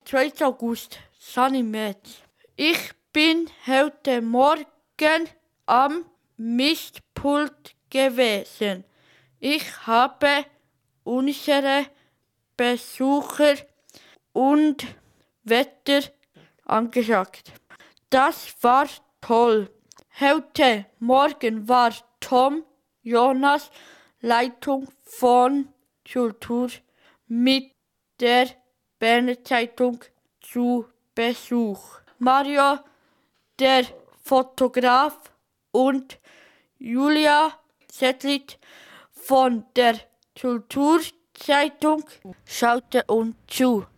2. August, Sunny Metz. Ich bin heute Morgen am Mischpult gewesen. Ich habe unsere Besucher und Wetter angeschaut. Das war toll. Heute Morgen war Tom Jonas Leitung von Kultur mit der Berner Zeitung zu Besuch. Mario, der Fotograf, und Julia Settlit von der Kulturzeitung schaute uns zu.